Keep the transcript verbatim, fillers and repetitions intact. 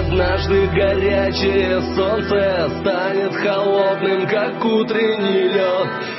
однажды горячее солнце станет холодным, как утренний лед.